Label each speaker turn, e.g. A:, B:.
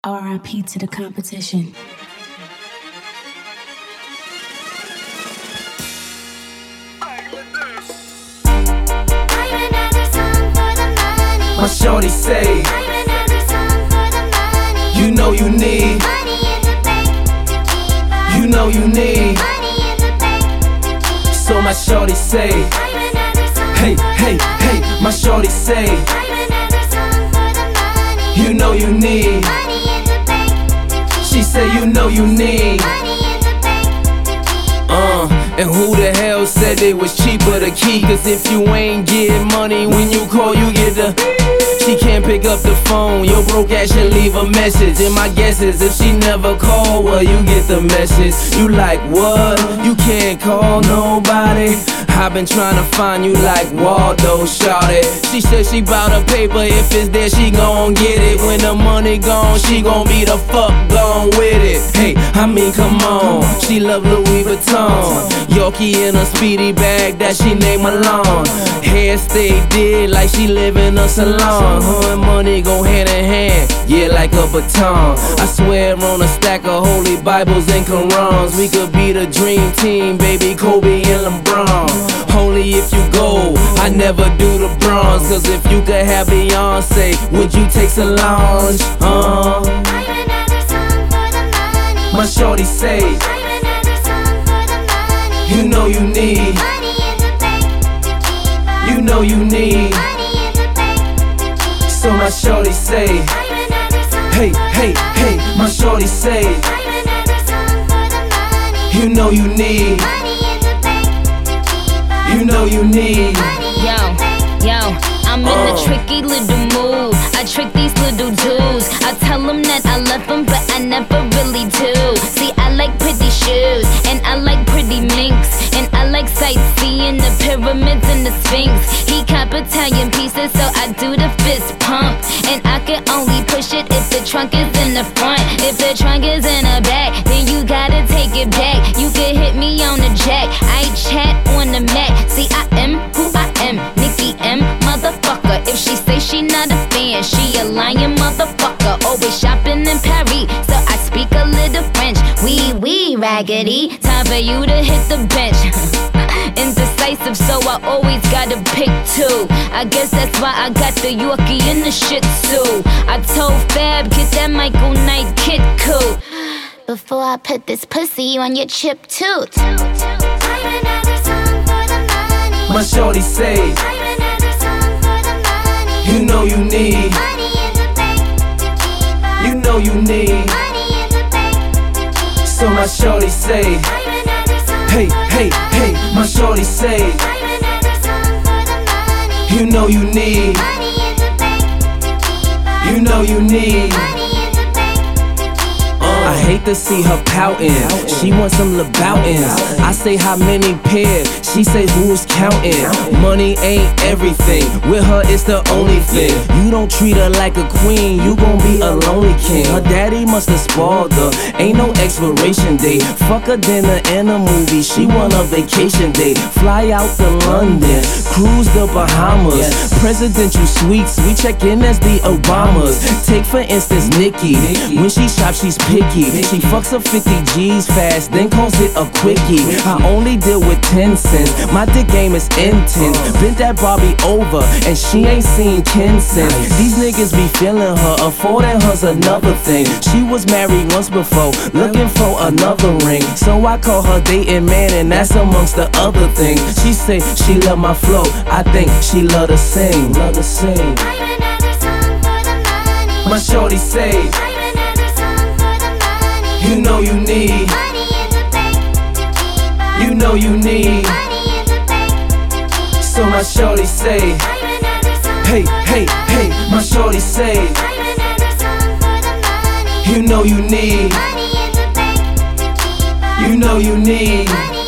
A: RIP to the competition.
B: My shorty say, you know you need, you know you need. So my shorty say, hey, hey, hey, my shorty say, you know you need. She say you know you need. And who the hell said it was cheaper to keep? Cause if you ain't getting money when you call, you get the. She can't pick up the phone, your broke ass should leave a message. And my guess is if she never call, well you get the message. You like what? You can't call nobody. I've been trying to find you like Waldo, shawty. She said she bout her paper, if it's there she gon' get it. When the money gone, she gon' be the fuck gone with it. Hey, I mean come on, she love Louis Vuitton, Yorkie in a speedy bag that she named Malone. Hair stay did like she live in a salon. Her and money go hand in hand, yeah, like a baton. I swear on a stack of holy Bibles and Qurans, we could be the dream team, baby, Kobe and LeBron. Only if you go, I never do the bronze. Cause if you could have Beyonce, would you take Solange? My shorty say, you know you need, you know you need. So my shorty say, hey, hey, hey, my shorty say, you know you need, you know you need.
C: Yo, I'm in a tricky little mood. I trick these little dudes. I tell them that I love them, but I never really do. See, I like pretty shoes, and I like pretty minks, and I like sightseeing the pyramids and the Sphinx. He cop Italian pieces, so I do the fist pump. And I can only push it if the trunk is in the front. If the trunk is in the back, then you gotta take it back. You can hit me on the jack, I chat on the mat. See, I am who I am, Nicki M, motherfucker. If she say she not a fan, she a lying motherfucker. Always shopping in Paris, so I speak a little French. Oui, raggedy, time for you to hit the bench. Indecisive, so I always gotta pick two. I guess that's why I got the Yorkie in the shit too. I told Fab, get that Michael Knight Kid cool before I put this pussy on your chip tooth.
B: My shorty say, you know you need, you know you need. So my shorty say, hey, hey, hey, my shorty say, you know you need, you know you need. I hate to see her pouting, she wants some LeBoutins. I say how many pairs, she say who's counting. Money ain't everything, with her it's the only thing. You don't treat her like a queen, you gon' be a lonely king. Her daddy must've spoiled her, ain't no expiration date. Fuck a dinner and a movie, she want a vacation day. Fly out to London, cruise the Bahamas. Presidential suites, we check in as the Obamas. Take for instance Nicki, when she shops she's picky. She fucks up 50 G's fast, then calls it a quickie. I only deal with 10 cents, my dick game is intense. Bent that Barbie over, and she ain't seen 10 cents. These niggas be feeling her, affording her's another thing. She was married once before, looking for another ring. So I call her dating man, and that's amongst the other things. She say she love my flow, I think she love to sing, love to sing. My shorty say, you know you need, you know you need. So my shorty say, hey, hey, hey, my shorty say, you know you need, you know you need.